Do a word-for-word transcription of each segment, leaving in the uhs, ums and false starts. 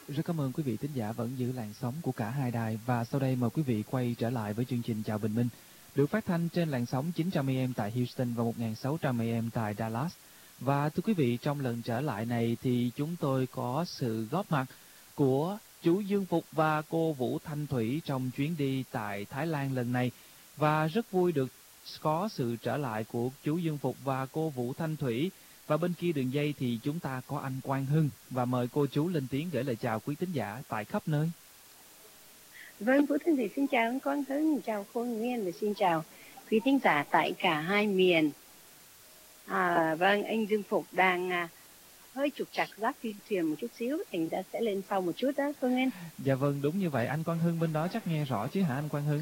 Rất cảm ơn quý vị thính giả vẫn giữ làn sóng của cả hai đài, và sau đây mời quý vị quay trở lại với chương trình Chào Bình Minh, được phát thanh trên làn sóng chín trăm A M tại Houston và một nghìn sáu trăm A M tại Dallas. Và thưa quý vị, trong lần trở lại này thì chúng tôi có sự góp mặt của chú Dương Phục và cô Vũ Thanh Thủy trong chuyến đi tại Thái Lan lần này, và rất vui được có sự trở lại của chú Dương Phục và cô Vũ Thanh Thủy. Và bên kia đường dây thì chúng ta có anh Quang Hưng, và mời cô chú lên tiếng gửi lời chào quý thính giả tại khắp nơi. Vâng, Vũ Thanh Thủy xin chào anh Quang Hưng, chào Khôn Nguyên và xin chào quý thính giả tại cả hai miền. À, vâng, anh Dương Phục đang à, hơi trục trặc giáp phi thuyền một chút xíu, thành ra sẽ lên sau một chút đó, Khôn Nguyên. Dạ vâng, đúng như vậy. Anh Quang Hưng bên đó chắc nghe rõ chứ hả anh Quang Hưng?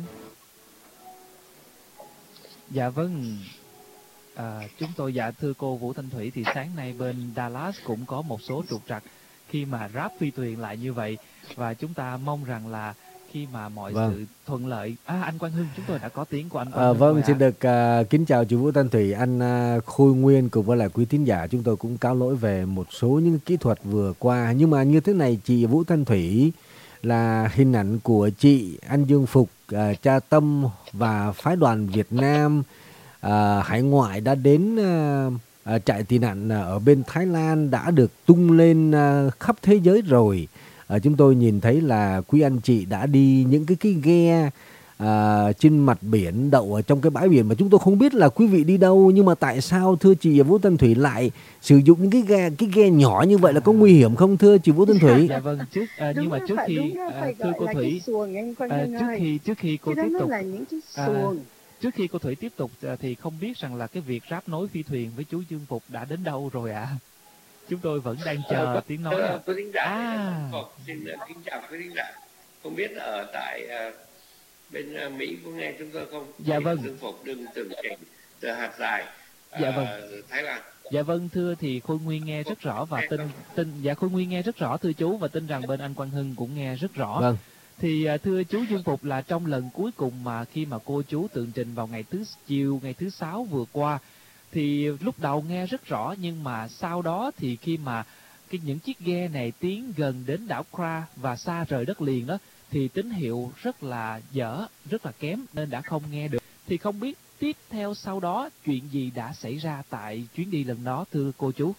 Dạ vâng. À, chúng tôi dạ thưa cô Vũ Thanh Thủy, thì sáng nay bên Dallas cũng có một số trục trặc khi mà ráp phi thuyền lại như vậy, và chúng ta mong rằng là khi mà mọi vâng. sự thuận lợi. À, anh Quang Hưng, chúng tôi đã có tiếng của anh Quang à, Hưng. Vâng, xin được uh, kính chào chú Vũ Thanh Thủy, anh uh, Khôi Nguyên cùng với lại quý thính giả. Chúng tôi cũng cáo lỗi về một số những kỹ thuật vừa qua, nhưng mà như thế này, chị Vũ Thanh Thủy là hình ảnh của chị, anh Dương Phục, uh, cha Tâm và phái đoàn Việt Nam À, hải ngoại đã đến à, à, trại tị nạn ở bên Thái Lan đã được tung lên à, khắp thế giới rồi. À, chúng tôi nhìn thấy là quý anh chị đã đi những cái cái ghe à, trên mặt biển, đậu ở trong cái bãi biển mà chúng tôi không biết là quý vị đi đâu, nhưng mà tại sao thưa chị Vũ Thanh Thủy lại sử dụng những cái ghe cái ghe nhỏ như vậy, là có nguy hiểm không thưa chị Vũ Thanh Thủy? Dạ vâng, trước à, nhưng mà trước phải, khi à, thưa cô Thủy, à, trước khi trước khi cô tiếp tục là những cái xuồng. À, Trước khi cô Thủy tiếp tục thì không biết rằng là cái việc ráp nối phi thuyền với chú Dương Phục đã đến đâu rồi ạ? À? Chúng tôi vẫn đang chờ ờ, tiếng nói. Quý thính giả, à. xin kính chào quý thính giả. Không biết ở tại uh, bên uh, Mỹ có nghe chúng tôi không? Dạ vâng. Dương Phục đừng tường trình từ hạt dài uh, dạ vâng. Thái Lan. Dạ vâng, thưa thì Khôi Nguyên nghe rất rõ và tin tin dạ Khôi Nguyên nghe rất rõ thưa chú, và tin rằng bên anh Quang Hưng cũng nghe rất rõ. Vâng. Thì thưa chú Dương Phục, là trong lần cuối cùng mà khi mà cô chú tường trình vào ngày thứ chiều ngày thứ sáu vừa qua, thì lúc đầu nghe rất rõ, nhưng mà sau đó thì khi mà cái những chiếc ghe này tiến gần đến đảo Kra và xa rời đất liền đó, thì tín hiệu rất là dở, rất là kém nên đã không nghe được. Thì không biết tiếp theo sau đó chuyện gì đã xảy ra tại chuyến đi lần đó thưa cô chú?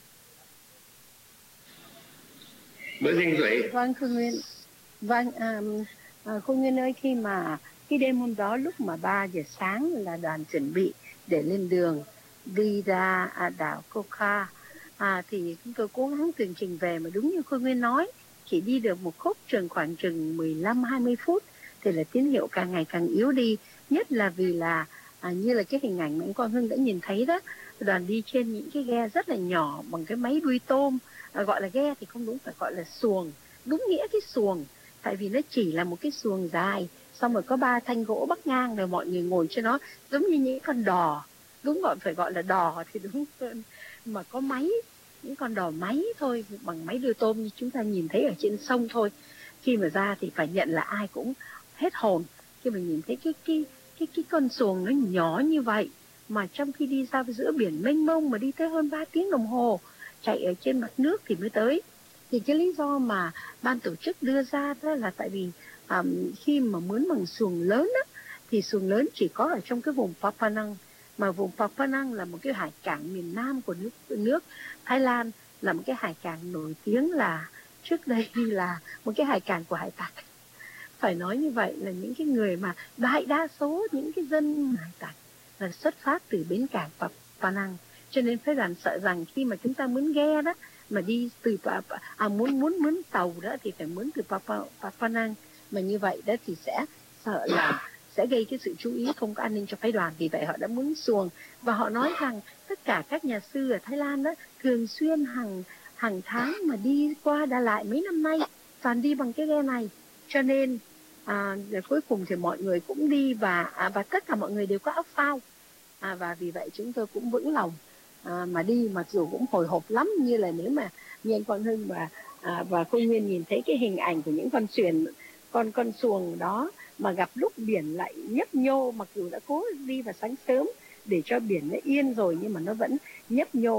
Bữa sinh Thủy. Vâng, Khương Nguyên. Vâng, à, à, Khôi Nguyên ơi, khi mà cái đêm hôm đó lúc mà ba giờ sáng là đoàn chuẩn bị để lên đường đi ra à, đảo Koka, à, thì chúng tôi cố gắng tường trình về, mà đúng như Khôi Nguyên nói, chỉ đi được một khúc chừng khoảng chừng mười lăm hai mươi phút thì là tín hiệu càng ngày càng yếu đi, nhất là vì là à, như là cái hình ảnh mà anh Quang Hưng đã nhìn thấy đó, đoàn đi trên những cái ghe rất là nhỏ bằng cái máy đuôi tôm, à, gọi là ghe thì không đúng, phải gọi là xuồng, đúng nghĩa cái xuồng, tại vì nó chỉ là một cái xuồng dài, xong rồi có ba thanh gỗ bắc ngang, rồi mọi người ngồi trên nó giống như những con đò, đúng gọi phải gọi là đò thì đúng hơn, mà có máy, những con đò máy thôi, bằng máy đưa tôm như chúng ta nhìn thấy ở trên sông thôi. Khi mà ra thì phải nhận là ai cũng hết hồn khi mà nhìn thấy cái cái cái cái con xuồng nó nhỏ như vậy, mà trong khi đi ra giữa biển mênh mông mà đi tới hơn ba tiếng đồng hồ, chạy ở trên mặt nước thì mới tới. Thì cái lý do mà ban tổ chức đưa ra đó là tại vì um, khi mà mướn bằng xuồng lớn á, thì xuồng lớn chỉ có ở trong cái vùng Phra Phanang, mà vùng Phra Phanang là một cái hải cảng miền nam của nước nước Thái Lan, là một cái hải cảng nổi tiếng là trước đây là một cái hải cảng của hải tặc. Phải nói như vậy là những cái người mà đại đa số những cái dân hải tặc là xuất phát từ bến cảng Phra Phanang, cho nên phái đoàn sợ rằng khi mà chúng ta muốn ghe đó mà đi từ à, muốn muốn muốn tàu đó thì phải muốn từ Phra Phanang, mà như vậy đó thì sẽ sợ là sẽ gây cái sự chú ý không có an ninh cho phái đoàn, vì vậy họ đã muốn xuồng. Và họ nói rằng tất cả các nhà sư ở Thái Lan đó thường xuyên hàng hàng tháng mà đi qua Đà Lạt mấy năm nay toàn đi bằng cái ghe này, cho nên à, cuối cùng thì mọi người cũng đi, và à, và tất cả mọi người đều có áo phao, à, và vì vậy chúng tôi cũng vững lòng à, mà đi, mặc dù cũng hồi hộp lắm, như là nếu mà như anh Quang Hưng và à, và Khôi Nguyên nhìn thấy cái hình ảnh của những con thuyền, con con xuồng đó mà gặp lúc biển lại nhấp nhô, mặc dù đã cố đi vào sáng sớm để cho biển nó yên rồi, nhưng mà nó vẫn nhấp nhô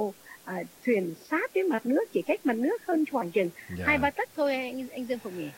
à, thuyền sát với mặt nước, chỉ cách mặt nước hơn khoảng chừng Dạ. hai ba tấc thôi anh anh Dương Phục nhỉ?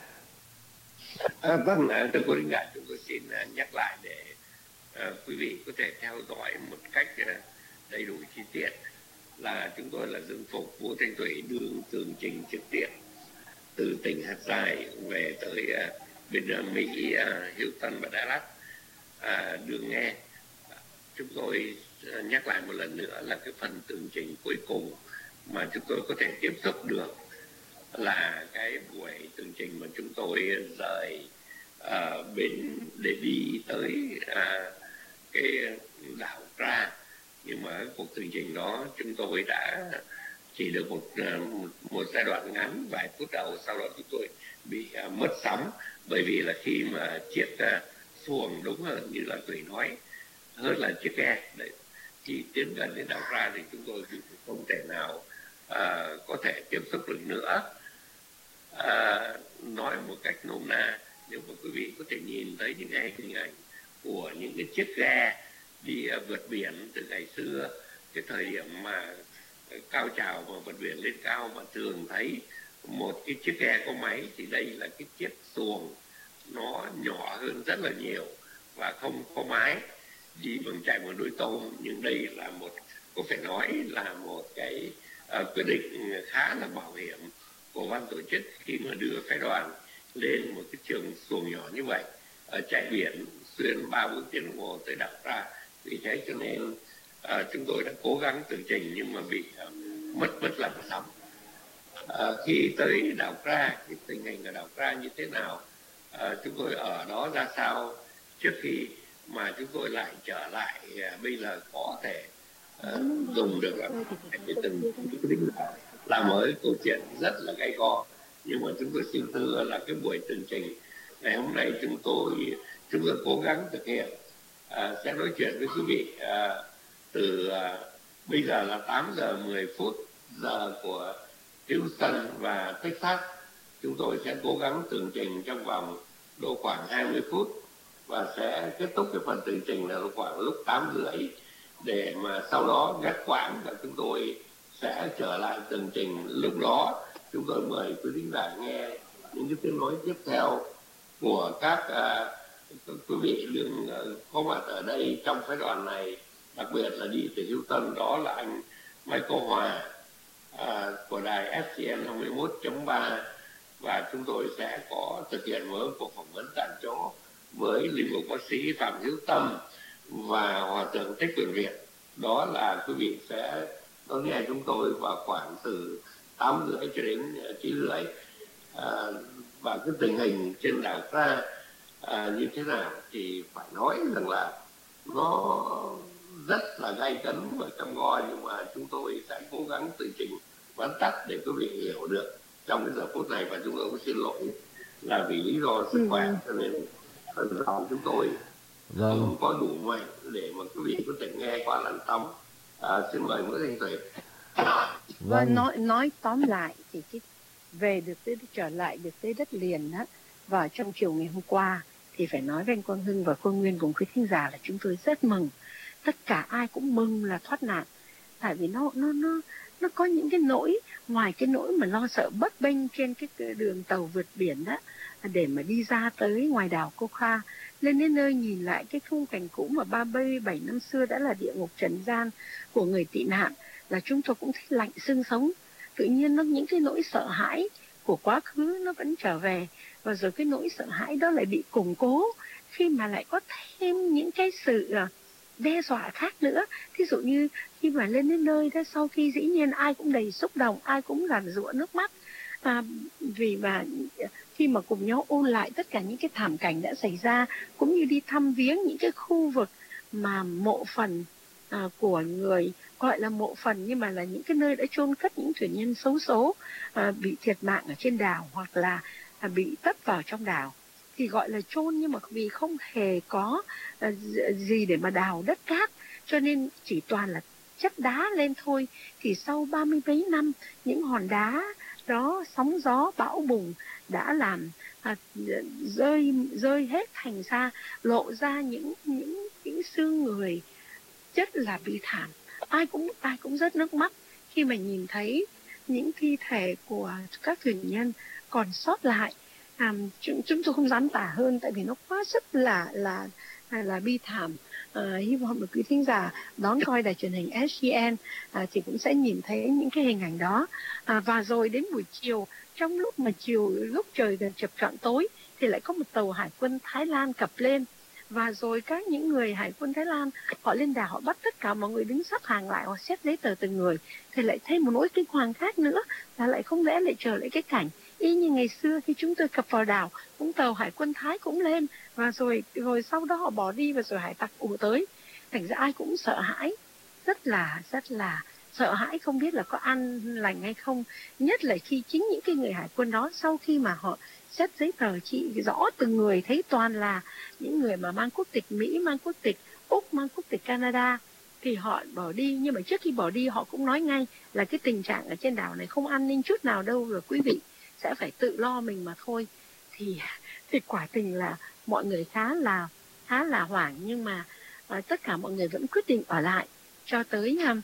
À, vâng, à, thưa cô Đinh Đại, chúng tôi xin à, nhắc lại để à, quý vị có thể theo dõi một cách à, đầy đủ chi tiết, là chúng tôi là Dương Phục, Vũ Thanh Thủy đường tường trình trực tiếp từ tỉnh Hạt Dài về tới à, bên à, Mỹ, à, Houston và Dallas. À, đường nghe, chúng tôi à, nhắc lại một lần nữa là cái phần tường trình cuối cùng mà chúng tôi có thể tiếp xúc được là cái buổi tường trình mà chúng tôi rời uh, bên để đi tới uh, cái đảo Ra. Nhưng mà cuộc tường trình đó chúng tôi đã chỉ được một uh, một giai đoạn ngắn vài phút đầu, sau đó chúng tôi bị uh, mất sóng, bởi vì là khi mà chiếc uh, xuồng, đúng hơn như là Thủy nói, hơn là chiếc ghe để khi tiến gần đến đảo Ra thì chúng tôi không thể nào uh, có thể tiếp xúc được nữa. À, nói một cách nôm na, nếu mà quý vị có thể nhìn thấy những cái hình ảnh của những cái chiếc ghe đi uh, vượt biển từ ngày xưa, cái thời điểm mà uh, cao trào mà vượt biển lên cao mà thường thấy một cái chiếc ghe có máy, thì đây là cái chiếc xuồng, nó nhỏ hơn rất là nhiều và không có mái, đi bằng chạy bằng đuôi tôm. Nhưng đây là một, có phải nói là một cái uh, quyết định khá là bảo hiểm của ban tổ chức khi mà đưa phái đoàn lên một cái trường xuồng nhỏ như vậy, ở chạy biển xuyên ba bốn tiếng đồng hồ tới đảo Ra. Vì thế cho nên uh, chúng tôi đã cố gắng tường trình nhưng mà bị uh, mất mất làn sóng. Uh, khi tới đảo Ra, cái tình hình ở đảo Ra như thế nào, uh, chúng tôi ở đó ra sao, trước khi mà chúng tôi lại trở lại uh, bây giờ có thể uh, dùng được làm cái từng quyết định là một câu chuyện rất là gay go. Nhưng mà chúng tôi xin thưa là cái buổi tường trình ngày hôm nay chúng tôi chúng tôi cố gắng thực hiện, à, sẽ nói chuyện với quý vị à, từ à, bây giờ là tám giờ mười phút giờ của Houston và Texas. Chúng tôi sẽ cố gắng tường trình trong vòng độ khoảng hai mươi phút và sẽ kết thúc cái phần tường trình là khoảng lúc tám rưỡi, để mà sau đó ngắt quãng và chúng tôi sẽ trở lại tường trình. Lúc đó chúng tôi mời quý thính giả nghe những cái tiếng nói tiếp theo của các, uh, quý vị đừng uh, có mặt ở đây trong phái đoàn này, đặc biệt là đi từ Houston, đó là anh Michael Hòa uh, của đài ép xê en năm mươi mốt chấm ba, và chúng tôi sẽ có thực hiện một cuộc phỏng vấn tại chỗ với linh mục bác sĩ Phạm Hiếu Tâm và Hòa thượng Thích Quyền Việt. Đó là quý vị sẽ đón nghe chúng tôi vào khoảng từ tám rưỡi cho đến chín rưỡi, à, và cái tình hình trên đảo Ra à, như thế nào thì phải nói rằng là nó rất là gay cấn và cam go, nhưng mà chúng tôi sẽ cố gắng tường trình vắn tắt để quý vị hiểu được trong cái giờ phút này. Và chúng tôi cũng xin lỗi là vì lý do sức khỏe cho nên phần đầu chúng tôi Vâng. không có đủ mạnh để mà quý vị có thể nghe qua làn sóng. À, xin mời Nguyễn Thanh Thủy. Và nói nói tóm lại thì cái về được tới trở lại được tới đất liền á, và trong chiều ngày hôm qua thì phải nói với anh Quang Hưng và cô Nguyên cùng quý thính giả là chúng tôi rất mừng. Tất cả ai cũng mừng là thoát nạn, tại vì nó nó nó nó có những cái nỗi, ngoài cái nỗi mà lo sợ bấp bênh trên cái đường tàu vượt biển đó để mà đi ra tới ngoài đảo Cô Kha, lên đến nơi nhìn lại cái khung cảnh cũ mà ba mươi bảy năm xưa đã là địa ngục trần gian của người tị nạn, là chúng tôi cũng thấy lạnh xương sống. Tự nhiên nó những cái nỗi sợ hãi của quá khứ nó vẫn trở về, và rồi cái nỗi sợ hãi đó lại bị củng cố khi mà lại có thêm những cái sự đe dọa khác nữa. Thí dụ như khi mà lên đến nơi đó, sau khi dĩ nhiên ai cũng đầy xúc động, ai cũng là rụa nước mắt, à, vì mà khi mà cùng nhau ôn lại tất cả những cái thảm cảnh đã xảy ra, cũng như đi thăm viếng những cái khu vực mà mộ phần à, của người, gọi là mộ phần nhưng mà là những cái nơi đã chôn cất những thuyền nhân xấu số à, bị thiệt mạng ở trên đảo, hoặc là à, bị tấp vào trong đảo, thì gọi là chôn, nhưng mà vì không hề có à, gì để mà đào đất cát, cho nên chỉ toàn là chất đá lên thôi. Thì sau ba mươi mấy năm, những hòn đá đó sóng gió bão bùng đã làm à, rơi rơi hết thành ra, lộ ra những những những xương người rất là bi thảm. Ai cũng ai cũng rất nước mắt khi mà nhìn thấy những thi thể của các thuyền nhân còn sót lại. À, chúng, chúng tôi không dám tả hơn tại vì nó quá sức là là là, là bi thảm. À, hy vọng là quý thính giả đón coi đài truyền hình ét giê en à, thì cũng sẽ nhìn thấy những cái hình ảnh đó. À, và rồi đến buổi chiều, trong lúc mà chiều lúc trời gần chập choạng tối thì lại có một tàu hải quân Thái Lan cập lên, và rồi các những người hải quân Thái Lan họ lên đảo, họ bắt tất cả mọi người đứng sắp hàng lại, họ xét giấy tờ từng người. Thì lại thêm một nỗi kinh hoàng khác nữa là lại không lẽ lại trở lại cái cảnh y như ngày xưa khi chúng tôi cập vào đảo, cũng tàu hải quân Thái cũng lên, và rồi rồi sau đó họ bỏ đi, và rồi hải tặc ùa tới. Thành ra ai cũng sợ hãi, rất là rất là sợ hãi, không biết là có an lành hay không. Nhất là khi chính những cái người hải quân đó, sau khi mà họ xét giấy tờ chị rõ từng người, thấy toàn là những người mà mang quốc tịch Mỹ, mang quốc tịch Úc, mang quốc tịch Canada, thì họ bỏ đi. Nhưng mà trước khi bỏ đi họ cũng nói ngay là cái tình trạng ở trên đảo này không an ninh chút nào đâu, rồi quý vị sẽ phải tự lo mình mà thôi. Thì thì quả tình là mọi người khá là khá là hoảng, nhưng mà uh, tất cả mọi người vẫn quyết định ở lại cho tới um,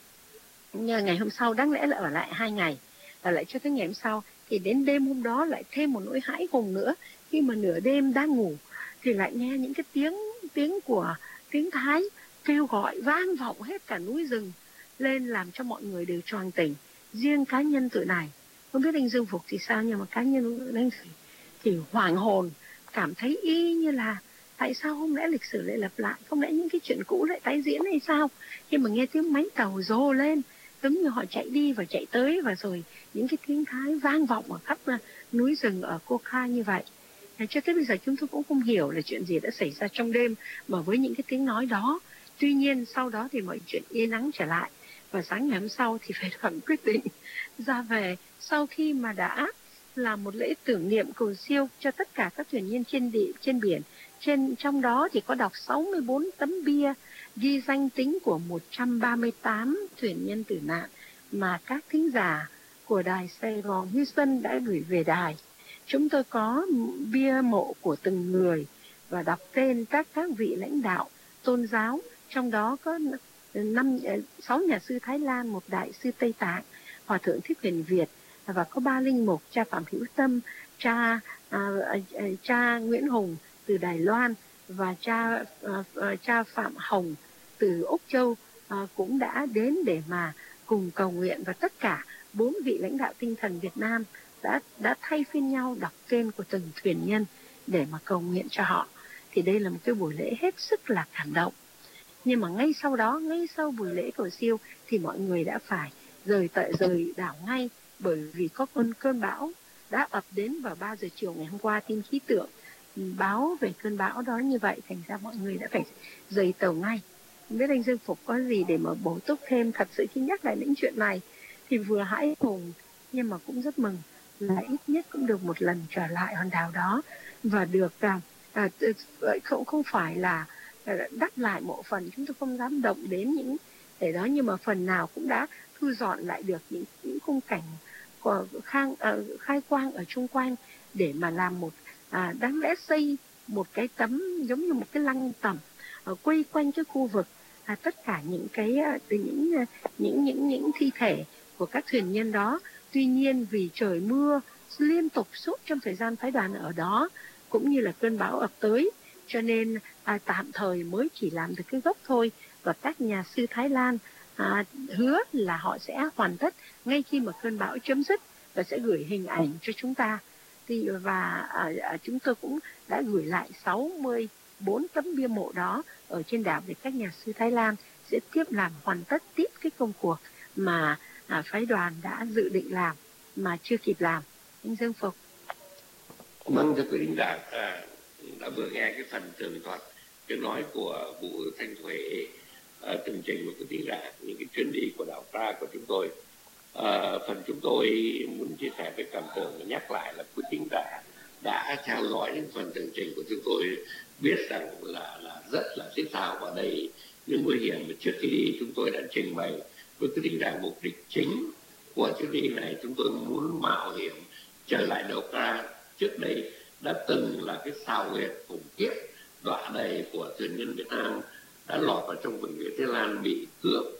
ngày hôm sau. Đáng lẽ là ở lại hai ngày, ở lại cho tới ngày hôm sau. Thì đến đêm hôm đó lại thêm một nỗi hãi hùng nữa, khi mà nửa đêm đang ngủ thì lại nghe những cái tiếng tiếng của tiếng Thái kêu gọi vang vọng hết cả núi rừng lên, làm cho mọi người đều choàng tỉnh. Riêng cá nhân tụi này, không biết anh Dương Phục thì sao, nhưng mà cá nhân anh thì, thì hoảng hồn, cảm thấy y như là tại sao không lẽ lịch sử lại lặp lại, không lẽ những cái chuyện cũ lại tái diễn hay sao. Khi mà nghe tiếng máy tàu rô lên, giống như họ chạy đi và chạy tới, và rồi những cái tiếng Thái vang vọng ở khắp núi rừng ở Cô Kha như vậy. Cho tới bây giờ chúng tôi cũng không hiểu là chuyện gì đã xảy ra trong đêm mà với những cái tiếng nói đó. Tuy nhiên sau đó thì mọi chuyện yên ắng trở lại, và sáng ngày hôm sau thì phải đoàn quyết định ra về, sau khi mà đã làm một lễ tưởng niệm cầu siêu cho tất cả các thuyền nhân trên địa, trên biển. Trên trong đó thì có đọc sáu mươi bốn tấm bia ghi danh tính của một trăm ba mươi tám thuyền nhân tử nạn mà các thính giả của đài Sài Gòn Houston đã gửi về đài. Chúng tôi có bia mộ của từng người và đọc tên các các vị lãnh đạo tôn giáo, trong đó có năm sáu nhà sư Thái Lan, một đại sư Tây Tạng, hòa thượng Thích Huyền Việt, và có ba linh mục: cha Phạm Hữu Tâm, cha à, à, cha Nguyễn Hùng từ Đài Loan, và cha à, cha Phạm Hồng từ Úc Châu à, cũng đã đến để mà cùng cầu nguyện. Và tất cả bốn vị lãnh đạo tinh thần Việt Nam đã đã thay phiên nhau đọc tên của từng thuyền nhân để mà cầu nguyện cho họ. Thì đây là một cái buổi lễ hết sức là cảm động. Nhưng mà ngay sau đó, ngay sau buổi lễ cầu siêu thì mọi người đã phải rời tại rời đảo ngay, bởi vì có cơn cơn bão đã ập đến vào ba giờ chiều ngày hôm qua. Tin khí tượng báo về cơn bão đó như vậy, thành ra mọi người đã phải rời tàu ngay. Không biết anh Dương Phục có gì để mà bổ túc thêm. Thật sự khi nhắc lại những chuyện này thì vừa hãi hùng nhưng mà cũng rất mừng là ít nhất cũng được một lần trở lại hòn đảo đó, và được à, à, không không phải là đắp lại mộ phần, chúng tôi không dám động đến những để đó, nhưng mà phần nào cũng đã thu dọn lại được những những khung cảnh của khang à, khai quang ở chung quanh, để mà làm một à, đáng lẽ xây một cái tấm giống như một cái lăng tẩm ở quay quanh cái khu vực à, tất cả những cái từ những những những những thi thể của các thuyền nhân đó. Tuy nhiên vì trời mưa liên tục suốt trong thời gian phái đoàn ở đó, cũng như là cơn bão ập tới, cho nên à, tạm thời mới chỉ làm được cái gốc thôi. Và các nhà sư Thái Lan à, hứa là họ sẽ hoàn tất ngay khi mà cơn bão chấm dứt, và sẽ gửi hình ảnh cho chúng ta. Thì và à, à, chúng tôi cũng đã gửi lại sáu mươi bốn tấm bia mộ đó ở trên đảo, để các nhà sư Thái Lan sẽ tiếp làm hoàn tất tiếp cái công cuộc mà à, phái đoàn đã dự định làm mà chưa kịp làm. Anh Dương Phục. Vâng, thưa quý thính giả, à, đã vừa nghe cái phần tường thuật tiếng nói của Vũ Thanh Thủy à, tường trình của quý thính giả những cái chuyến đi của đảo ta của chúng tôi. À, phần chúng tôi muốn chia sẻ với cảm tưởng và nhắc lại là quý thính giả đã theo dõi những phần tường trình của chúng tôi biết rằng là là rất là thiết thao vào đây những nguy hiểm mà trước khi đi chúng tôi đã trình bày với quý thính giả. Mục đích chính của chuyến đi này chúng tôi muốn mạo hiểm trở lại đảo ta trước đây đã từng là cái sao huyệt khủng khiếp đọa đầy của thuyền nhân Việt Nam đã lọt vào trong vùng biển Thái Lan bị cướp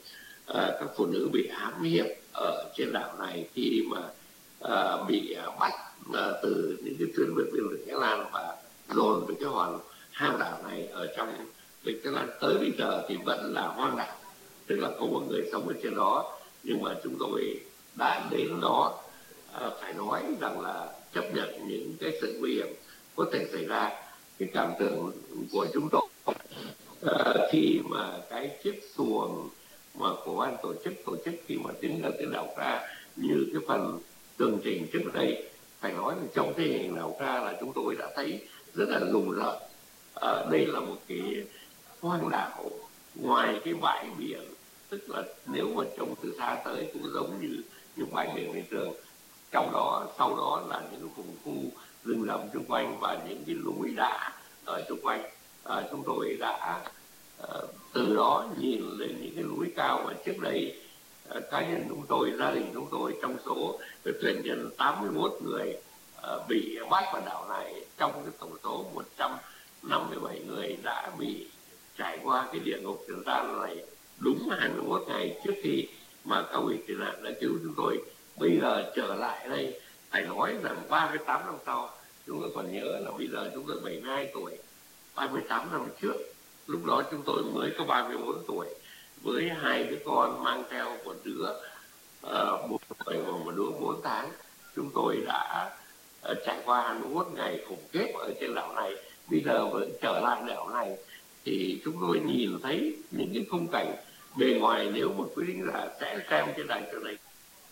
à, các phụ nữ bị hãm hiếp ở trên đảo này khi mà à, bị à, bắt à, từ những cái tuyến vượt biên giới Thái Lan và dồn về cái hòn hang đảo này ở trong vịnh Thái Lan. Tới bây giờ thì vẫn là hoang đảo, tức là không có người sống ở trên đó, nhưng mà chúng tôi đã đến đó. À, phải nói rằng là chấp nhận những cái sự nguy hiểm có thể xảy ra. Cái cảm tưởng của chúng tôi à, khi mà cái chiếc xuồng mà của ban tổ chức tổ chức khi mà tiến vào tới đảo Ca như cái phần tường trình trước đây, phải nói là trong cái hình đảo Ca là chúng tôi đã thấy rất là rùng rợn. À, đây là một cái hoang đảo ngoài cái bãi biển, tức là nếu mà trông từ xa tới cũng giống như những bãi biển bình thường. Trong đó sau đó là những vùng khu rừng rậm xung quanh và những cái núi đá ở xung quanh. À, chúng tôi đã uh, từ đó nhìn lên những cái núi cao mà trước đây uh, cá nhân chúng tôi, gia đình chúng tôi trong số thuyền nhân tám mươi mốt người uh, bị bắt vào đảo này, trong cái tổng số một trăm năm mươi bảy người đã bị trải qua cái địa ngục trần gian này đúng hai mươi mốt ngày trước khi mà các vị tị nạn đã cứu chúng tôi. Bây giờ trở lại đây, phải nói rằng ba mươi tám năm sau, chúng tôi còn nhớ là bây giờ chúng tôi bảy mươi hai tuổi, ba mươi tám năm trước, lúc đó chúng tôi mới có ba mươi bốn tuổi, với hai đứa con mang theo một đứa uh, một tuổi và một đứa bốn tháng. Chúng tôi đã uh, trải qua hai mươi mốt ngày khủng khiếp ở trên đảo này. Bây giờ vẫn trở lại đảo này thì chúng tôi nhìn thấy những cái khung cảnh bề ngoài, nếu mà quý thính giả sẽ xem trên đài truyền hình.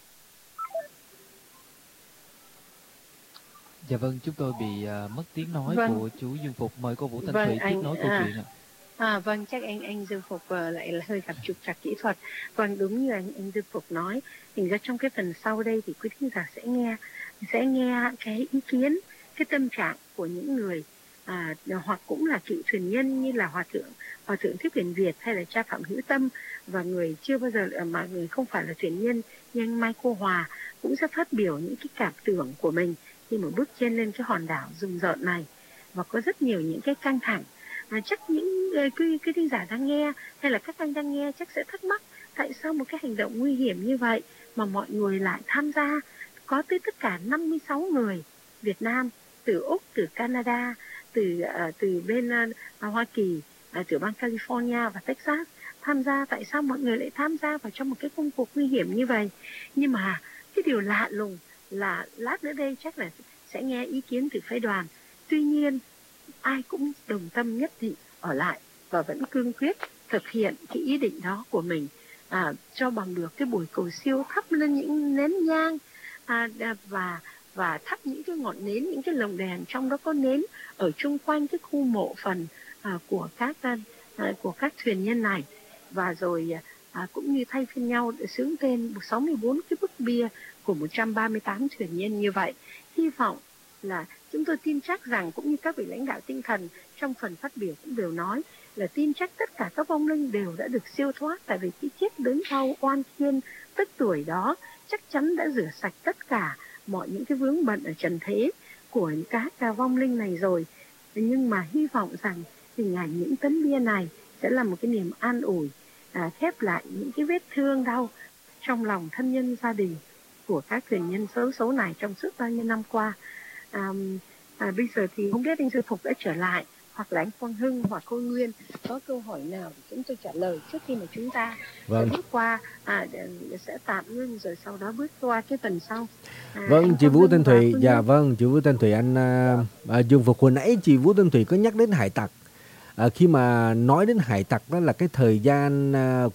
Dạ vâng, chúng tôi bị uh, mất tiếng nói Vâng. của chú Dương Phục. Mời cô Vũ Thanh Vâng, Thủy tiếp anh- nối câu à. chuyện ạ. À, vâng, chắc anh anh Dương Phục uh, lại là hơi gặp trục trặc kỹ thuật. Vâng, đúng như anh, anh Dương Phục nói, thì ra trong cái phần sau đây thì quý thính giả sẽ nghe sẽ nghe cái ý kiến, cái tâm trạng của những người à, hoặc cũng là cựu thuyền nhân như là hòa thượng hòa thượng Thích Huyền Việt hay là cha Phạm Hữu Tâm, và người chưa bao giờ mà người không phải là thuyền nhân như anh Mai Cô Hòa cũng sẽ phát biểu những cái cảm tưởng của mình khi mà bước trên lên cái hòn đảo rùng rợn này, và có rất nhiều những cái căng thẳng. À, chắc những quý quý thính giả đang nghe hay là các anh đang nghe chắc sẽ thắc mắc tại sao một cái hành động nguy hiểm như vậy mà mọi người lại tham gia. Có tới tất cả năm mươi sáu người Việt Nam, từ Úc, từ Canada, từ uh, từ bên uh, Hoa Kỳ, uh, từ bang California và Texas tham gia. Tại sao mọi người lại tham gia vào trong một cái công cuộc nguy hiểm như vậy? Nhưng mà cái điều lạ lùng là lát nữa đây chắc là sẽ nghe ý kiến từ phái đoàn. Tuy nhiên ai cũng đồng tâm nhất định ở lại và vẫn cương quyết thực hiện cái ý định đó của mình, à, cho bằng được cái buổi cầu siêu, thắp lên những nén nhang à, và và thắp những cái ngọn nến, những cái lồng đèn, trong đó có nến ở chung quanh cái khu mộ phần à, của các à, của các thuyền nhân này, và rồi à, cũng như thay phiên nhau để xướng tên sáu mươi bốn cái bức bia của một trăm ba mươi tám thuyền nhân như vậy. Hy vọng là chúng tôi tin chắc rằng, cũng như các vị lãnh đạo tinh thần trong phần phát biểu cũng đều nói, là tin chắc tất cả các vong linh đều đã được siêu thoát, tại vì cái chết đớn đau oan khiên tức tuổi đó chắc chắn đã rửa sạch tất cả mọi những cái vướng bận ở trần thế của các vong linh này rồi. Nhưng mà hy vọng rằng hình ảnh những tấm bia này sẽ là một cái niềm an ủi, à, khép lại những cái vết thương đau trong lòng thân nhân gia đình của các thuyền nhân xấu xấu này trong suốt bao nhiêu năm qua. À, à, bây giờ thì không biết anh Dương Phục đã trở lại, hoặc là anh Quang Hưng hoặc cô Nguyên có câu hỏi nào để chúng tôi trả lời trước khi mà chúng ta Vâng. bước qua, à, sẽ tạm ngưng rồi sau đó bước qua cái phần sau. À, Vâng, chị Quang Vũ Hưng Thanh và Thủy, cô dạ Nguyên. vâng, chị Vũ Thanh Thủy, anh à, à, Dương Phục, hồi nãy chị Vũ Thanh Thủy có nhắc đến hải tặc. À, khi mà nói đến hải tặc đó là cái thời gian à,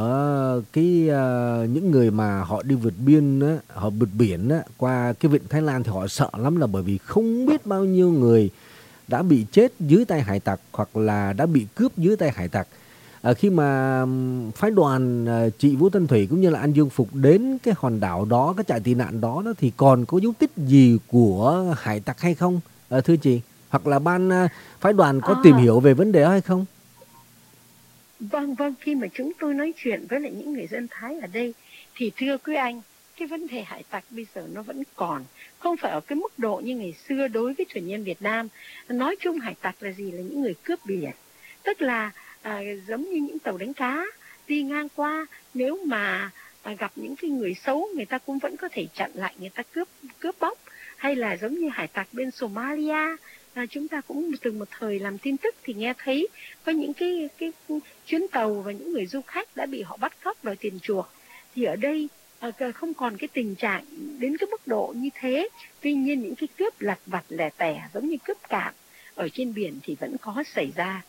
của cái à, những người mà họ đi vượt biên á, họ vượt biển á, qua cái vịnh Thái Lan thì họ sợ lắm, là bởi vì không biết bao nhiêu người đã bị chết dưới tay hải tặc hoặc là đã bị cướp dưới tay hải tặc. À, khi mà phái đoàn à, chị Vũ Thanh Thủy cũng như là anh Dương Phục đến cái hòn đảo đó, cái trại tị nạn đó, đó thì còn có dấu tích gì của hải tặc hay không, à, thưa chị? Hoặc là ban à, phái đoàn có À. tìm hiểu về vấn đề đó hay không? Vâng, vâng, khi mà chúng tôi nói chuyện với lại những người dân Thái ở đây thì thưa quý anh, cái vấn đề hải tặc bây giờ nó vẫn còn, không phải ở cái mức độ như ngày xưa đối với thuyền nhân Việt Nam. Nói chung hải tặc là gì? Là những người cướp biển, tức là à, giống như những tàu đánh cá đi ngang qua, nếu mà à, gặp những cái người xấu, người ta cũng vẫn có thể chặn lại, người ta cướp cướp bóc. Hay là giống như hải tặc bên Somalia, à, chúng ta cũng từng một thời làm tin tức thì nghe thấy có những cái cái chuyến tàu và những người du khách đã bị họ bắt cóc đòi tiền chuộc. Thì ở đây à, không còn cái tình trạng đến cái mức độ như thế. Tuy nhiên những cái cướp lặt vặt lẻ tẻ giống như cướp cạn ở trên biển thì vẫn có xảy ra.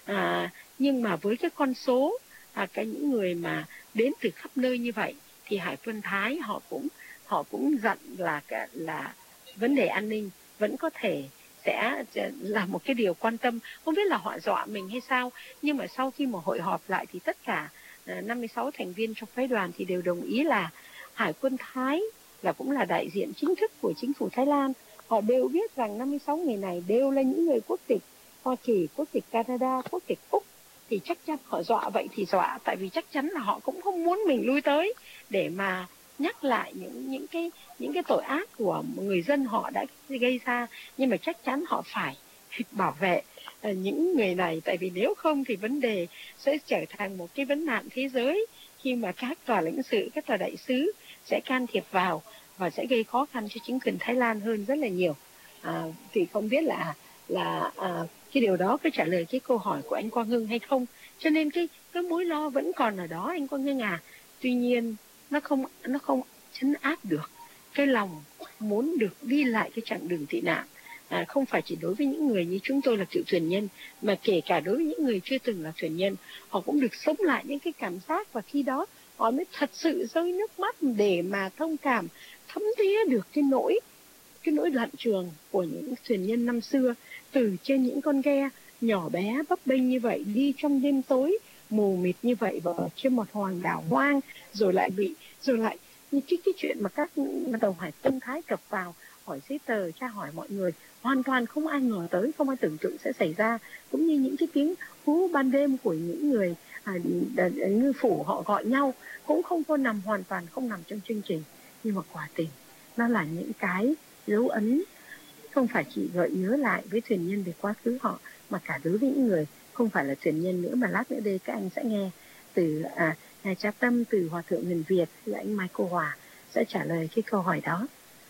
À, nhưng mà với cái con số à, cái những người mà đến từ khắp nơi như vậy thì Hải quân Thái họ cũng họ cũng dặn là là vấn đề an ninh vẫn có thể sẽ là một cái điều quan tâm. Không biết là họ dọa mình hay sao, nhưng mà sau khi mà hội họp lại thì tất cả năm mươi sáu thành viên trong phái đoàn thì đều đồng ý là Hải quân Thái là cũng là đại diện chính thức của chính phủ Thái Lan. Họ đều biết rằng năm mươi sáu người này đều là những người quốc tịch Hoa Kỳ, quốc tịch Canada, quốc tịch Úc. Thì chắc chắn họ dọa vậy thì dọa, tại vì chắc chắn là họ cũng không muốn mình lui tới để mà nhắc lại những những cái những cái tội ác của người dân họ đã gây ra. Nhưng mà chắc chắn họ phải bảo vệ uh, những người này, tại vì nếu không thì vấn đề sẽ trở thành một cái vấn nạn thế giới khi mà các tòa lãnh sự, các tòa đại sứ sẽ can thiệp vào và sẽ gây khó khăn cho chính quyền Thái Lan hơn rất là nhiều. À, thì không biết là là à, cái điều đó có trả lời cái câu hỏi của anh Quang Hưng hay không. Cho nên cái cái mối lo vẫn còn ở đó anh Quang Hưng à. Tuy nhiên nó không nó không trấn áp được cái lòng muốn được đi lại cái chặng đường tị nạn. À, không phải chỉ đối với những người như chúng tôi là cựu thuyền nhân, mà kể cả đối với những người chưa từng là thuyền nhân, họ cũng được sống lại những cái cảm giác, và khi đó họ mới thật sự rơi nước mắt để mà thông cảm, thấm thía được cái nỗi cái nỗi lặn trường của những thuyền nhân năm xưa, từ trên những con ghe nhỏ bé bấp bênh như vậy, đi trong đêm tối mù mịt như vậy và trên một hòn đảo hoang, rồi lại bị rồi lại như cái cái chuyện mà các tàu hải quân Thái cập vào hỏi giấy tờ, tra hỏi mọi người, hoàn toàn không ai ngờ tới, không ai tưởng tượng sẽ xảy ra. Cũng như những cái tiếng hú ban đêm của những người à, ngư phủ họ gọi nhau cũng không có nằm, hoàn toàn không nằm trong chương trình. Nhưng mà quả tình nó là những cái dấu ấn không phải chỉ gợi nhớ lại với thuyền nhân về quá khứ họ, mà cả đối với những người không phải là thuyền nhân nữa. Mà lát nữa đây các anh sẽ nghe từ à, Ngài Cha Tâm, từ Hòa thượng Người Việt, từ anh Mai Cô Hòa sẽ trả lời cái câu hỏi đó.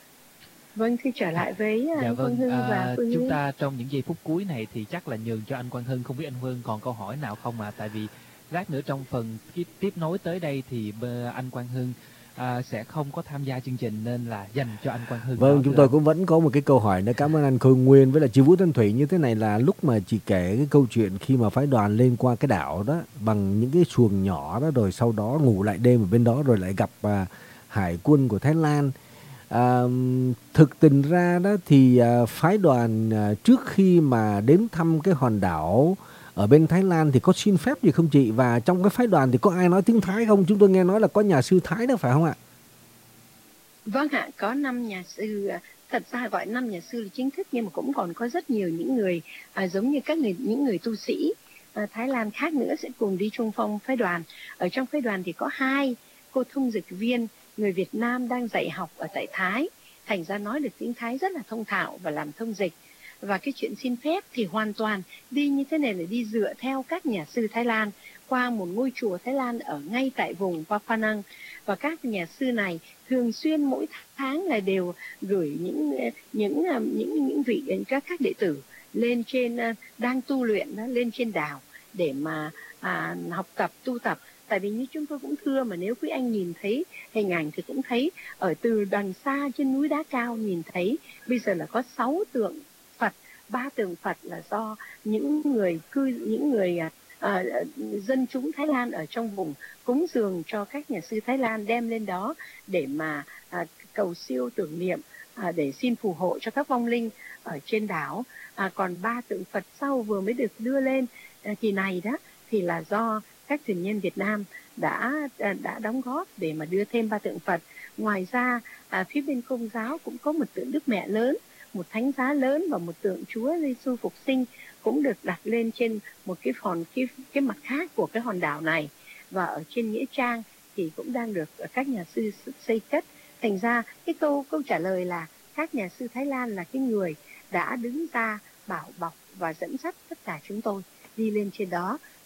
Vâng, thì trở lại với dạ anh vâng, Quang Hưng à, và Phương chúng Nhi. ta trong những giây phút cuối này thì chắc là nhường cho anh Quang Hưng. Không biết anh Hưng còn câu hỏi nào không ạ? À? Tại vì lát nữa trong phần tiếp nối tới đây thì anh Quang Hưng à, sẽ không có tham gia chương trình, nên là dành cho anh Quang Hưng. Vâng, chúng tôi cũng vẫn có một cái câu hỏi nữa. Cảm ơn anh Khôi Nguyên với là chị Vũ Thanh Thủy. Như thế này là lúc mà chị kể cái câu chuyện khi mà phái đoàn lên qua cái đảo đó bằng những cái xuồng nhỏ đó, rồi sau đó ngủ lại đêm ở bên đó, rồi lại gặp à, hải quân của Thái Lan. À, thực tình ra đó thì à, phái đoàn à, trước khi mà đến thăm cái hòn đảo ở bên Thái Lan thì có xin phép gì không chị? Và trong cái phái đoàn thì có ai nói tiếng Thái không? Chúng tôi nghe nói là có nhà sư Thái đó phải không ạ? Vâng ạ, có năm nhà sư, thật ra gọi năm nhà sư là chính thức, nhưng mà cũng còn có rất nhiều những người à, giống như các người những người tu sĩ à, Thái Lan khác nữa sẽ cùng đi chung phong phái đoàn. Ở trong phái đoàn thì có hai cô thông dịch viên người Việt Nam đang dạy học ở tại Thái, thành ra nói được tiếng Thái rất là thông thạo và làm thông dịch. Và cái chuyện xin phép thì hoàn toàn đi như thế này là đi dựa theo các nhà sư Thái Lan qua một ngôi chùa Thái Lan ở ngay tại vùng Phra Phanang. Và các nhà sư này thường xuyên mỗi tháng là đều gửi những những những những vị các các đệ tử lên trên đang tu luyện đó, lên trên đảo để mà à, học tập tu tập. Tại vì như chúng tôi cũng thưa, mà nếu quý anh nhìn thấy hình ảnh thì cũng thấy ở từ đằng xa trên núi đá cao nhìn thấy bây giờ là có sáu tượng Phật, ba tượng Phật là do những người cư những người à, dân chúng Thái Lan ở trong vùng cúng dường cho các nhà sư Thái Lan đem lên đó để mà à, cầu siêu tưởng niệm, à, để xin phù hộ cho các vong linh ở trên đảo. À, còn ba tượng Phật sau vừa mới được đưa lên à, kỳ này đó thì là do các thuyền nhân Việt Nam đã đã đóng góp để mà đưa thêm ba tượng Phật. Ngoài ra à, phía bên Công giáo cũng có một tượng Đức Mẹ lớn, một thánh giá lớn và một tượng Chúa Giêsu Phục Sinh cũng được đặt lên trên một cái hòn cái cái mặt khác của cái hòn đảo này. Và ở trên nghĩa trang thì cũng đang được các nhà sư xây cất. Thành ra cái câu câu trả lời là các nhà sư Thái Lan là cái người đã đứng ra bảo bọc và dẫn dắt tất cả chúng tôi đi lên trên đó.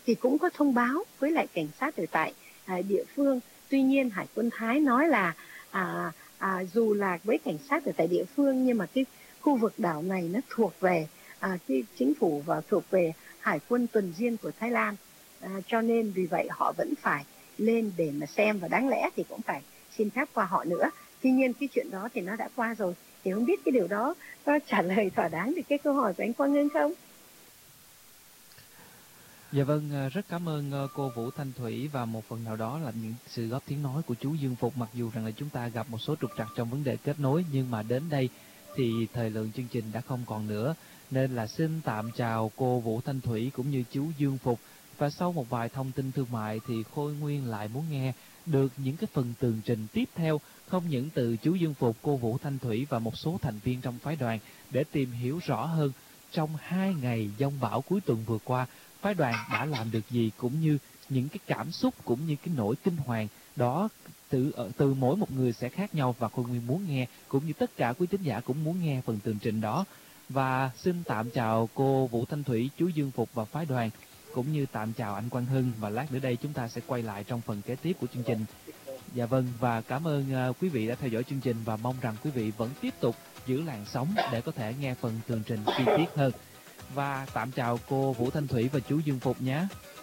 thì cũng có thông báo với lại cảnh sát ở tại à, địa phương. Tuy nhiên Hải quân Thái nói là à, à, dù là với cảnh sát ở tại địa phương nhưng mà cái khu vực đảo này nó thuộc về à, cái chính phủ và thuộc về Hải quân tuần duyên của Thái Lan, à, cho nên vì vậy họ vẫn phải lên để mà xem, và đáng lẽ thì cũng phải xin phép qua họ nữa. Tuy nhiên cái chuyện đó thì nó đã qua rồi, thì không biết cái điều đó có trả lời thỏa đáng được cái câu hỏi của anh Quang Ngân không? Dạ vâng, rất cảm ơn cô Vũ Thanh Thủy, và một phần nào đó là những sự góp tiếng nói của chú Dương Phục. Mặc dù rằng là chúng ta gặp một số trục trặc trong vấn đề kết nối, nhưng mà đến đây thì thời lượng chương trình đã không còn nữa, nên là xin tạm chào cô Vũ Thanh Thủy cũng như chú Dương Phục. Và sau một vài thông tin thương mại thì Khôi Nguyên lại muốn nghe được những cái phần tường trình tiếp theo, không những từ chú Dương Phục, cô Vũ Thanh Thủy và một số thành viên trong phái đoàn, để tìm hiểu rõ hơn trong hai ngày giông bão cuối tuần vừa qua phái đoàn đã làm được gì, cũng như những cái cảm xúc cũng như cái nỗi kinh hoàng đó từ từ mỗi một người sẽ khác nhau, và Khôi Nguyên muốn nghe, cũng như tất cả quý thính giả cũng muốn nghe phần tường trình đó. Và xin tạm chào cô Vũ Thanh Thủy, chú Dương Phục và phái đoàn, cũng như tạm chào anh Quang Hưng, và lát nữa đây chúng ta sẽ quay lại trong phần kế tiếp của chương trình. Dạ vâng, và cảm ơn uh, quý vị đã theo dõi chương trình, và mong rằng quý vị vẫn tiếp tục giữ làn sóng để có thể nghe phần tường trình chi tiết hơn. Và tạm chào cô Vũ Thanh Thủy và chú Dương Phục nhé.